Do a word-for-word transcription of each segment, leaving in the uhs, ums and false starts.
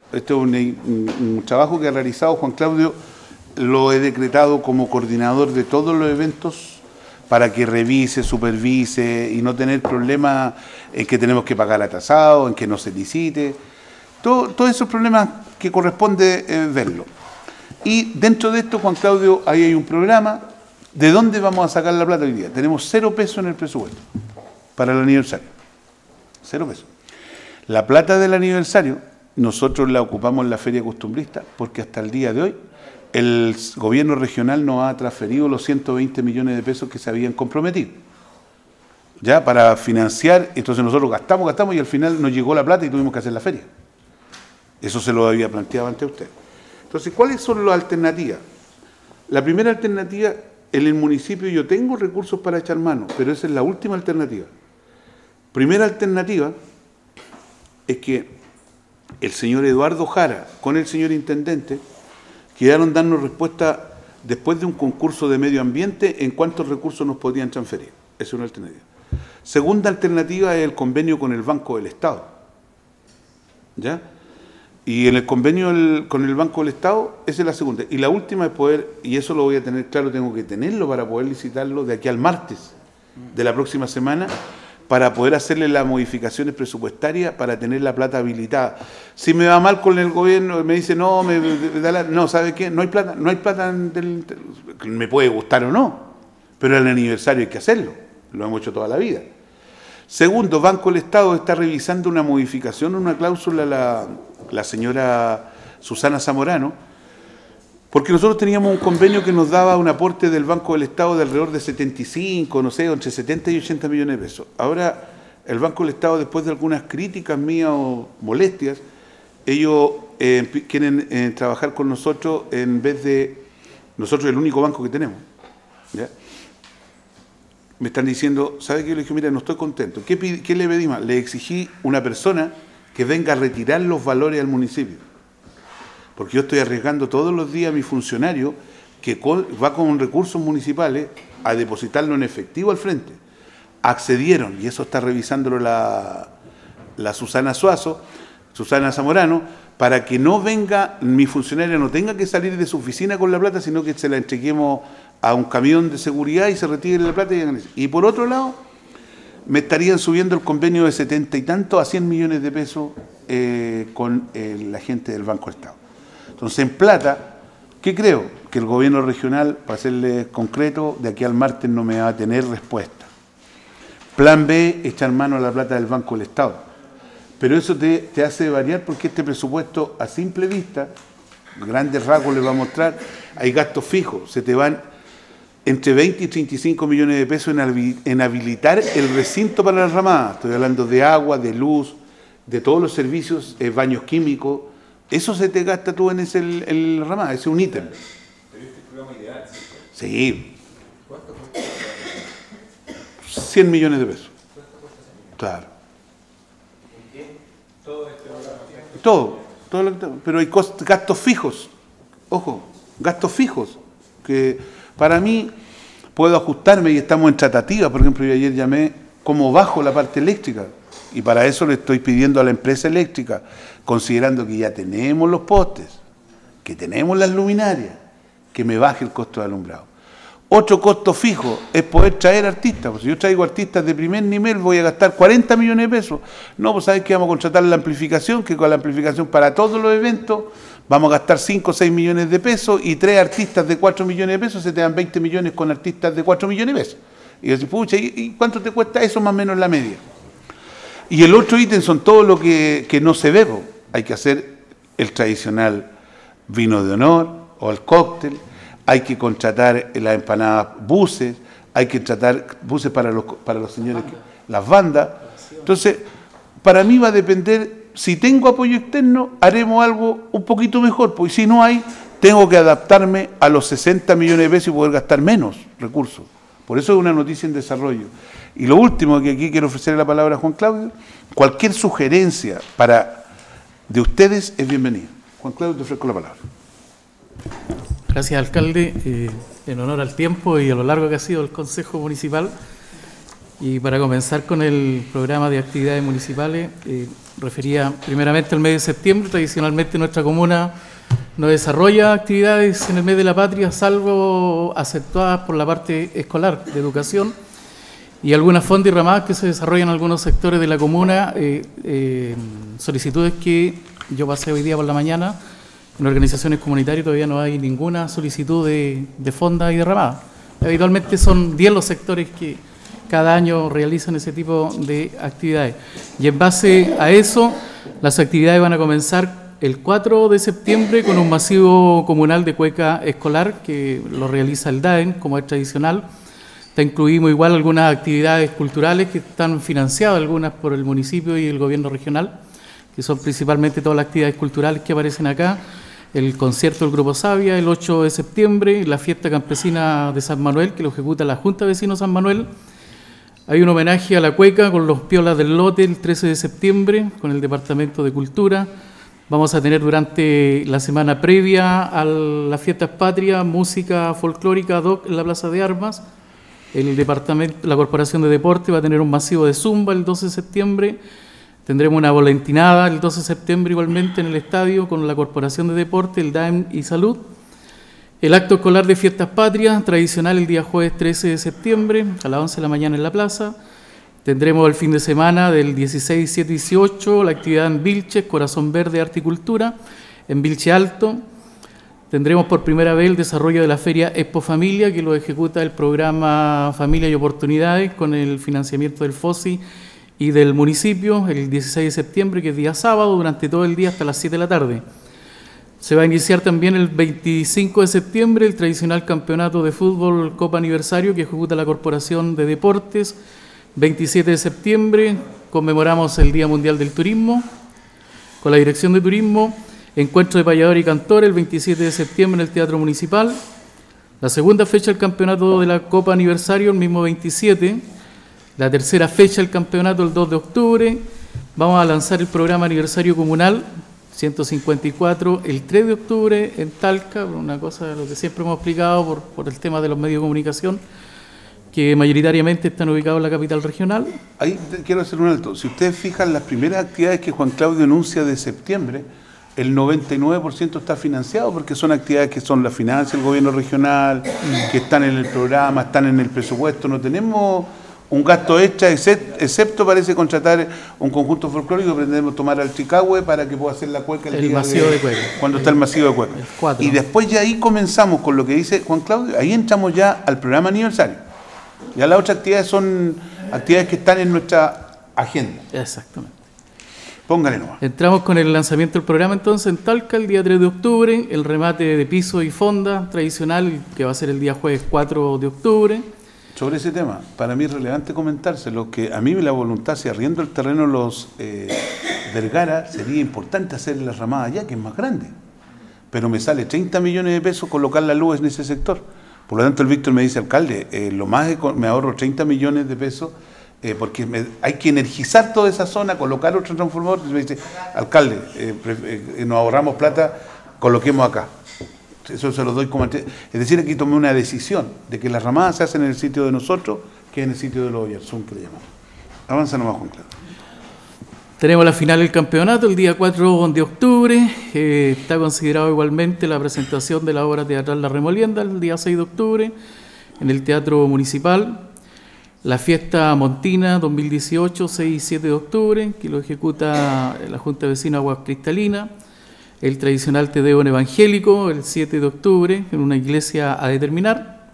Este es un, un, un trabajo que ha realizado Juan Claudio, lo he decretado como coordinador de todos los eventos para que revise, supervise y no tener problemas en que tenemos que pagar atrasado, en que no se licite, todo, todos esos problemas que corresponde eh, verlo. Y dentro de esto, Juan Claudio, ahí hay un programa. ¿De dónde vamos a sacar la plata hoy día? Tenemos cero pesos en el presupuesto para el aniversario. Cero pesos. La plata del aniversario nosotros la ocupamos en la feria costumbrista porque hasta el día de hoy el gobierno regional nos ha transferido los ciento veinte millones de pesos que se habían comprometido. Ya, para financiar, entonces nosotros gastamos, gastamos y al final nos llegó la plata y tuvimos que hacer la feria. Eso se lo había planteado ante usted. Entonces, ¿cuáles son las alternativas? La primera alternativa, en el municipio yo tengo recursos para echar mano, pero esa es la última alternativa. Primera alternativa es que el señor Eduardo Jara con el señor intendente quedaron dando respuesta después de un concurso de medio ambiente en cuántos recursos nos podían transferir. Esa es una alternativa. Segunda alternativa es el convenio con el Banco del Estado. ¿Ya? Y en el convenio el, con el Banco del Estado, esa es la segunda. Y la última es poder, y eso lo voy a tener claro, tengo que tenerlo para poder licitarlo de aquí al martes de la próxima semana, para poder hacerle las modificaciones presupuestarias para tener la plata habilitada. Si me va mal con el gobierno, me dice, no, me, me da la, no, ¿sabe qué? No hay plata, no hay plata, del, me puede gustar o no, pero el aniversario hay que hacerlo, lo hemos hecho toda la vida. Segundo, Banco del Estado está revisando una modificación, una cláusula, la, la señora Susana Zamorano, porque nosotros teníamos un convenio que nos daba un aporte del Banco del Estado de alrededor de setenta y cinco, no sé, entre setenta y ochenta millones de pesos. Ahora, el Banco del Estado, después de algunas críticas mías o molestias, ellos eh, quieren eh, trabajar con nosotros en vez de nosotros el único banco que tenemos. ¿Ya? Me están diciendo, ¿sabe qué? Yo le dije, mira, no estoy contento. ¿Qué, pide, qué le pedimos? Le exigí una persona que venga a retirar los valores al municipio. Porque yo estoy arriesgando todos los días a mi funcionario que va con recursos municipales a depositarlo en efectivo al frente. Accedieron, y eso está revisándolo la, la Susana Suazo, Susana Zamorano, para que no venga, mi funcionario no tenga que salir de su oficina con la plata, sino que se la entreguemos a un camión de seguridad y se retire la plata. Y, y por otro lado, me estarían subiendo el convenio de setenta y tanto a cien millones de pesos eh, con eh, la gente del Banco del Estado. Entonces, en plata, ¿qué creo? Que el gobierno regional, para serle concreto, de aquí al martes no me va a tener respuesta. Plan B, echar mano a la plata del Banco del Estado. Pero eso te, te hace variar porque este presupuesto, a simple vista, grandes rasgos les va a mostrar, hay gastos fijos, se te van entre veinte y treinta y cinco millones de pesos en, en habilitar el recinto para las ramadas. Estoy hablando de agua, de luz, de todos los servicios, eh, baños químicos. Eso se te gasta tú en ese el, el ramada, ese es un ítem. Pero este programa ideal, ¿sí? Sí. ¿Cuánto cuesta? cien millones de pesos. ¿Cuánto cuesta cien millones? Claro. ¿En qué? Todo este programa. Todo, todo lo que, pero hay cost, gastos fijos. Ojo, gastos fijos. Que para mí puedo ajustarme y estamos en tratativa. Por ejemplo, yo ayer llamé cómo bajo la parte eléctrica. Y para eso le estoy pidiendo a la empresa eléctrica, considerando que ya tenemos los postes, que tenemos las luminarias, que me baje el costo de alumbrado. Otro costo fijo es poder traer artistas. Pues si yo traigo artistas de primer nivel, voy a gastar cuarenta millones de pesos. No, pues sabes que vamos a contratar la amplificación, que con la amplificación para todos los eventos vamos a gastar cinco o seis millones de pesos y tres artistas de cuatro millones de pesos, se te dan veinte millones con artistas de cuatro millones de pesos. Y yo digo, pucha, ¿y cuánto te cuesta eso más o menos en la media? Y el otro ítem son todo lo que, que no se bebe. Hay que hacer el tradicional vino de honor o el cóctel, hay que contratar las empanadas buses, hay que tratar buses para los, para los señores, las bandas. Entonces, para mí va a depender, si tengo apoyo externo, haremos algo un poquito mejor, porque si no hay, tengo que adaptarme a los sesenta millones de pesos y poder gastar menos recursos. Por eso es una noticia en desarrollo. Y lo último que aquí quiero ofrecer la palabra a Juan Claudio, cualquier sugerencia para de ustedes es bienvenida. Juan Claudio, te ofrezco la palabra. Gracias, alcalde. Eh, en honor al tiempo y a lo largo que ha sido el Consejo Municipal, Y para comenzar con el programa de actividades municipales, eh, refería primeramente al mes de septiembre. Tradicionalmente nuestra comuna no desarrolla actividades en el mes de la patria, salvo acentuadas por la parte escolar de educación y algunas fondos y ramadas que se desarrollan en algunos sectores de la comuna, eh, eh, solicitudes que yo pasé hoy día por la mañana. En organizaciones comunitarias todavía no hay ninguna solicitud de, de fonda y de ramada. Habitualmente son diez los sectores que cada año realizan ese tipo de actividades. Y en base a eso, las actividades van a comenzar el cuatro de septiembre con un masivo comunal de cueca escolar que lo realiza el D A E N, como es tradicional. Te incluimos igual algunas actividades culturales que están financiadas, algunas por el municipio y el gobierno regional, que son principalmente todas las actividades culturales que aparecen acá. El concierto del Grupo Savia el ocho de septiembre, la fiesta campesina de San Manuel, que lo ejecuta la Junta de Vecinos San Manuel. Hay un homenaje a la cueca con los piolas del lote el trece de septiembre, con el Departamento de Cultura. Vamos a tener durante la semana previa a las fiestas patrias música folclórica ad hoc en la Plaza de Armas. El departamento, la Corporación de Deporte va a tener un masivo de zumba el doce de septiembre. Tendremos una volantinada el doce de septiembre igualmente en el estadio con la Corporación de Deporte, el D A E M y Salud. El acto escolar de fiestas patrias, tradicional el día jueves trece de septiembre, a las once de la mañana en la plaza. Tendremos el fin de semana del dieciséis, diecisiete y dieciocho la actividad en Vilches, Corazón Verde, Arte y Cultura, en Vilche Alto. Tendremos por primera vez el desarrollo de la feria Expo Familia, que lo ejecuta el programa Familia y Oportunidades con el financiamiento del FOSI y del municipio, el dieciséis de septiembre, que es día sábado, durante todo el día hasta las siete de la tarde. Se va a iniciar también el veinticinco de septiembre el tradicional campeonato de fútbol Copa Aniversario que ejecuta la Corporación de Deportes. veintisiete de septiembre conmemoramos el Día Mundial del Turismo con la Dirección de Turismo. Encuentro de payadores y cantores el veintisiete de septiembre en el Teatro Municipal. La segunda fecha del campeonato de la Copa Aniversario el mismo veintisiete. La tercera fecha del campeonato el dos de octubre. Vamos a lanzar el programa aniversario comunal ciento cincuenta y cuatro el tres de octubre en Talca, una cosa de lo que siempre hemos explicado por, por el tema de los medios de comunicación, que mayoritariamente están ubicados en la capital regional. Ahí quiero hacer un alto. Si ustedes fijan las primeras actividades que Juan Claudio anuncia de septiembre, el noventa y nueve por ciento está financiado porque son actividades que son la financia, el gobierno regional, mm. que están en el programa, están en el presupuesto. No tenemos un gasto extra, excepto parece contratar un conjunto folclórico que pretendemos tomar al Chicahue para que pueda hacer la cueca el, el día masivo de, de cueca. Cuando está el masivo de cueca. Y después ya ahí comenzamos con lo que dice Juan Claudio, ahí entramos ya al programa aniversario. Ya las otras actividades son actividades que están en nuestra agenda. Exactamente. Póngale nomás. Entramos con el lanzamiento del programa entonces en Talca el día tres de octubre, el remate de piso y fonda tradicional que va a ser el día jueves cuatro de octubre. Sobre ese tema, para mí es relevante comentárselo, que a mí la voluntad, si arriendo el terreno los eh, Vergara, sería importante hacer la ramada allá, que es más grande. Pero me sale treinta millones de pesos colocar la luz en ese sector. Por lo tanto, el Víctor me dice, alcalde, eh, lo más me ahorro treinta millones de pesos, eh, porque me, hay que energizar toda esa zona, colocar otro transformador. Y me dice, alcalde, eh, eh, nos ahorramos plata, coloquemos acá. Eso se lo doy como... Es decir, aquí tomé una decisión de que las ramadas se hacen en el sitio de nosotros que en el sitio de los Oyarzún, que le llamamos. Avanza nomás, Juan Claudio. Tenemos la final del campeonato el día cuatro de octubre. Eh, está considerado igualmente la presentación de la obra teatral La Remolienda el día seis de octubre en el Teatro Municipal. La fiesta Montina dos mil dieciocho, seis y siete de octubre, que lo ejecuta la Junta de Vecinos Aguas Cristalinas. El tradicional Te Deum evangélico, el siete de octubre, en una iglesia a determinar.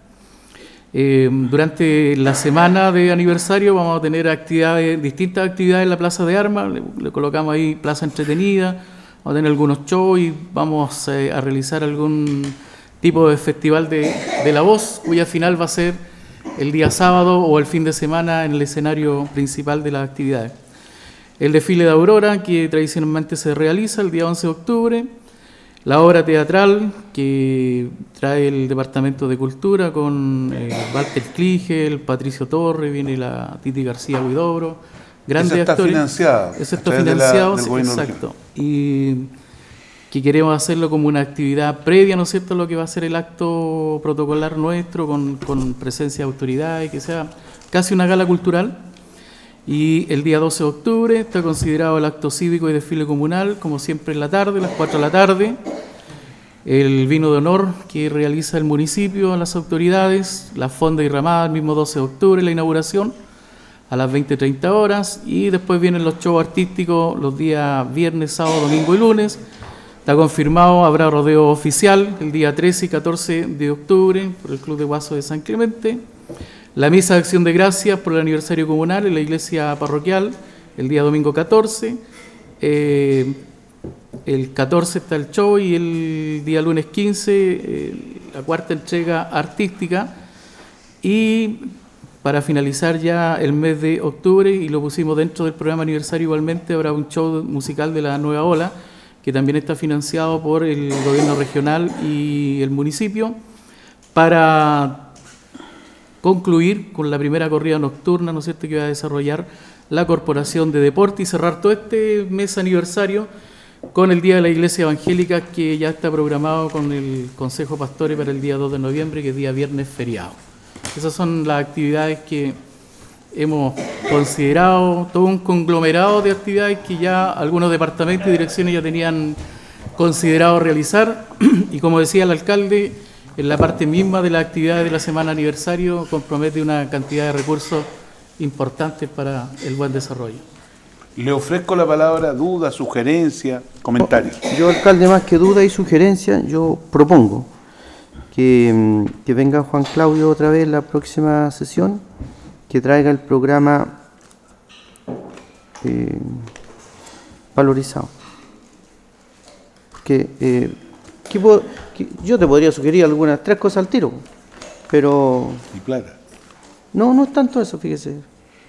Eh, durante la semana de aniversario vamos a tener actividades, distintas actividades en la Plaza de Armas, le, le colocamos ahí Plaza Entretenida, vamos a tener algunos shows y vamos eh, a realizar algún tipo de festival de, de la voz, cuya final va a ser el día sábado o el fin de semana en el escenario principal de las actividades. El desfile de Aurora, que tradicionalmente se realiza el día once de octubre. La obra teatral, que trae el Departamento de Cultura con eh, Walter Kligel, Patricio Torre, viene la Titi García Huidobro. Grandes Esa está actores. financiada. Eso está financiado, de la, sí, exacto. Y que queremos hacerlo como una actividad previa, ¿no es cierto?, a lo que va a ser el acto protocolar nuestro, con, con presencia de autoridades, que sea casi una gala cultural. Y el día doce de octubre está considerado el acto cívico y desfile comunal, como siempre en la tarde, a las cuatro de la tarde. El vino de honor que realiza el municipio a las autoridades, la fonda y ramada el mismo doce de octubre, la inauguración, a las veinte treinta horas. Y después vienen los shows artísticos los días viernes, sábado, domingo y lunes. Está confirmado, habrá rodeo oficial el día trece y catorce de octubre por el Club de Guaso de San Clemente. La misa de acción de gracias por el aniversario comunal en la iglesia parroquial el día domingo catorce. Eh, el catorce está el show y el día lunes quince eh, la cuarta entrega artística. Y para finalizar ya el mes de octubre, y lo pusimos dentro del programa aniversario igualmente, habrá un show musical de la Nueva Ola, que también está financiado por el gobierno regional y el municipio, para concluir con la primera corrida nocturna, ¿no es cierto?, que va a desarrollar la Corporación de Deporte, y cerrar todo este mes aniversario con el Día de la Iglesia Evangélica, que ya está programado con el Consejo Pastore para el día dos de noviembre, que es día viernes feriado. Esas son las actividades que hemos considerado, todo un conglomerado de actividades que ya algunos departamentos y direcciones ya tenían considerado realizar, y como decía el alcalde, en la parte misma de las actividades de la semana aniversario compromete una cantidad de recursos importantes para el buen desarrollo. Le ofrezco la palabra, duda, sugerencia, comentario. Yo, alcalde, más que duda y sugerencia, yo propongo que, que venga Juan Claudio otra vez la próxima sesión, que traiga el programa eh, valorizado. Porque eh, ¿qué puedo, qué, yo te podría sugerir algunas, tres cosas al tiro, pero... Y plata. No, no es tanto eso, fíjese.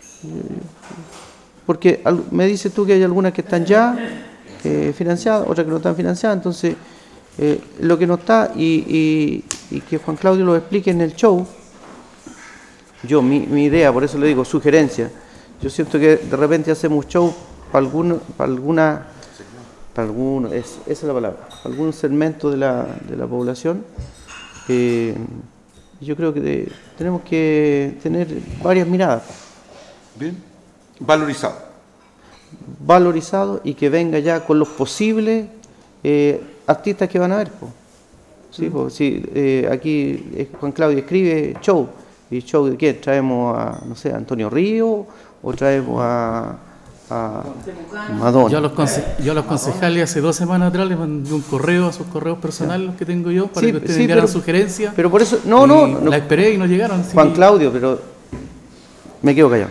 Porque me dices tú que hay algunas que están ya eh, financiadas, otras que no están financiadas, entonces eh, lo que no está, y, y, y que Juan Claudio lo explique en el show. Yo, mi, mi idea, por eso le digo, sugerencia. Yo siento que de repente hacemos show para alguna, para alguna, para alguno, es, esa es la palabra, para algún segmento de la, de la población. Eh, yo creo que de, tenemos que tener varias miradas. Bien, valorizado. Valorizado, y que venga ya con los posibles eh, artistas que van a ver. Po. Sí, po, sí, eh, aquí eh, Juan Claudio escribe show. ¿Y show de qué? ¿Traemos a, no sé, a Antonio Río o traemos a, a Madonna? Yo a, los conce yo a los concejales hace dos semanas atrás les mandé un correo a sus correos personales que tengo yo para sí, que ustedes sí, enviaran pero, sugerencias. Pero por eso, no, no, no. La esperé y no llegaron. Juan Claudio, pero me quedo callado.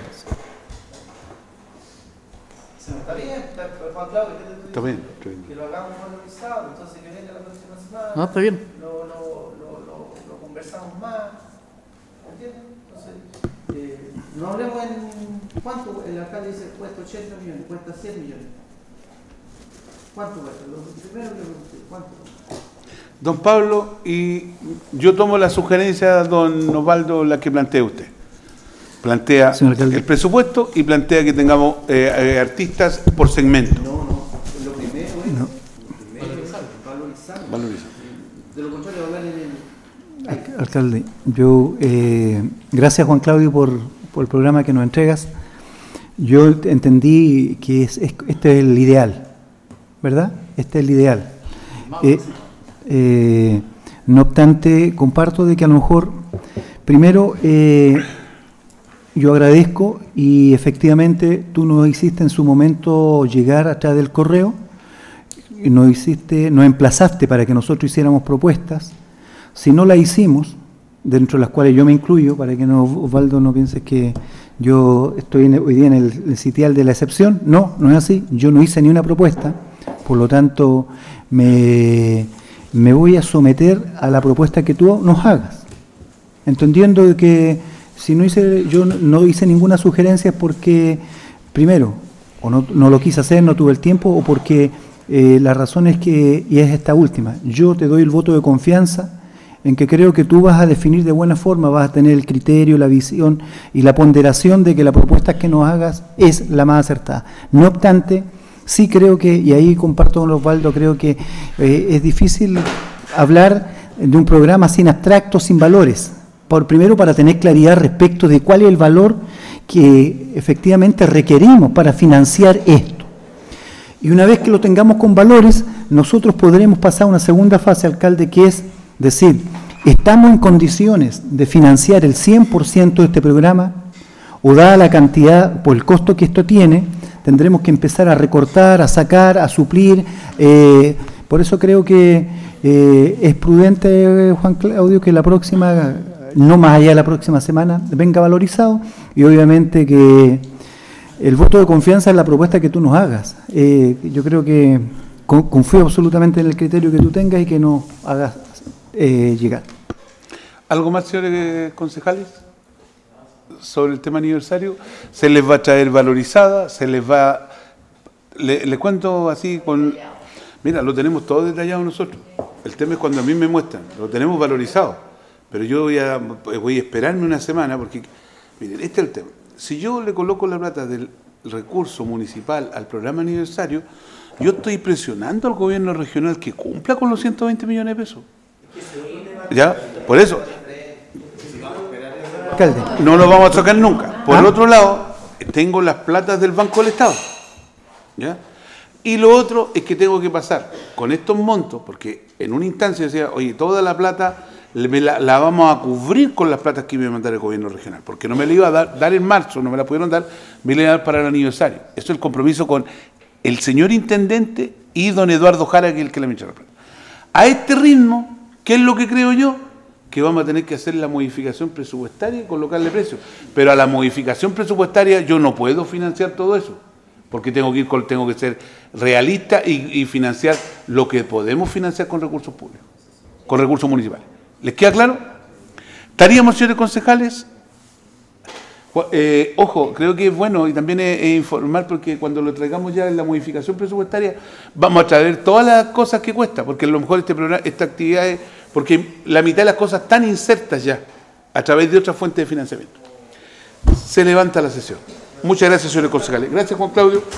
Está bien, Juan Claudio, ¿qué Está bien, está bien. Que lo hagamos valorizado, entonces que venga la próxima semana. No, está bien. Lo, lo, lo, lo, lo conversamos más. ¿Entiendes? Entonces, eh, no hablemos en cuánto. El alcalde dice cuesta ochenta millones, cuesta cien millones. ¿Cuánto cuesta? Lo primero que pregunté, ¿cuánto? Don Pablo, y yo tomo la sugerencia, don Osvaldo, la que plantea usted. Plantea el presupuesto y plantea que tengamos eh, eh, artistas por segmento. No, no, lo primero es no. valorizar. valorizar. Valorizar. De lo contrario, hablar en el... Alcalde, yo, eh, gracias Juan Claudio por, por el programa que nos entregas. Yo entendí que es, es, este es el ideal, ¿verdad? Este es el ideal. Eh, eh, no obstante, comparto de que a lo mejor, primero, eh, yo agradezco, y efectivamente tú nos hiciste en su momento llegar a través del correo, y nos hiciste, nos emplazaste para que nosotros hiciéramos propuestas. Si no la hicimos, dentro de las cuales yo me incluyo, para que no, Osvaldo no piense que yo estoy en, hoy día en el, el sitial de la excepción, no, no es así, yo no hice ni una propuesta, por lo tanto me, me voy a someter a la propuesta que tú nos hagas, entendiendo que si no hice, yo no hice ninguna sugerencia porque, primero, o no, no lo quise hacer, no tuve el tiempo, o porque eh, la razón es que, y es esta última, yo te doy el voto de confianza en que creo que tú vas a definir de buena forma, vas a tener el criterio, la visión y la ponderación de que la propuesta que nos hagas es la más acertada. No obstante, sí creo que, y ahí comparto con Osvaldo, creo que eh, es difícil hablar de un programa sin abstractos, sin valores. Por primero, para tener claridad respecto de cuál es el valor que efectivamente requerimos para financiar esto. Y una vez que lo tengamos con valores, nosotros podremos pasar a una segunda fase, alcalde, que es decir, ¿estamos en condiciones de financiar el cien por ciento de este programa? O dada la cantidad, por el costo que esto tiene, tendremos que empezar a recortar, a sacar, a suplir. Eh, por eso creo que eh, es prudente, Juan Claudio, que la próxima, no más allá de la próxima semana, venga valorizado, y obviamente que el voto de confianza es la propuesta que tú nos hagas. Eh, yo creo que confío absolutamente en el criterio que tú tengas y que nos hagas eh, llegar. ¿Algo más, señores concejales? Sobre el tema aniversario, se les va a traer valorizada, se les va... Le, les cuento así con... Mira, lo tenemos todo detallado nosotros. El tema es cuando a mí me muestran, lo tenemos valorizado. Pero yo voy a, voy a esperarme una semana porque, miren, este es el tema. Si yo le coloco la plata del recurso municipal al programa aniversario, yo estoy presionando al gobierno regional que cumpla con los ciento veinte millones de pesos. ¿Ya? Por eso, alcalde, no lo vamos a tocar nunca. Por ¿Ah? el otro lado, tengo las platas del Banco del Estado. ¿Ya? Y lo otro es que tengo que pasar con estos montos, porque en una instancia decía, oye, toda la plata la, la vamos a cubrir con las platas que me iba a mandar el gobierno regional, porque no me la iba a dar, dar en marzo, no me la pudieron dar, me la iba a dar para el aniversario. Eso es el compromiso con el señor intendente y don Eduardo Jara, que es el que le echó la plata. A este ritmo, ¿qué es lo que creo yo? Que vamos a tener que hacer la modificación presupuestaria y colocarle precio. Pero a la modificación presupuestaria yo no puedo financiar todo eso, porque tengo que ir con, tengo que ser realista y, y financiar lo que podemos financiar con recursos públicos, con recursos municipales. ¿Les queda claro? ¿Estaríamos, señores concejales? Eh, ojo, creo que es bueno y también es, es informar, porque cuando lo traigamos ya en la modificación presupuestaria vamos a traer todas las cosas que cuesta, porque a lo mejor este programa, esta actividad es, porque la mitad de las cosas están insertas ya a través de otras fuentes de financiamiento. Se levanta la sesión. Muchas gracias, señores concejales. Gracias, Juan Claudio.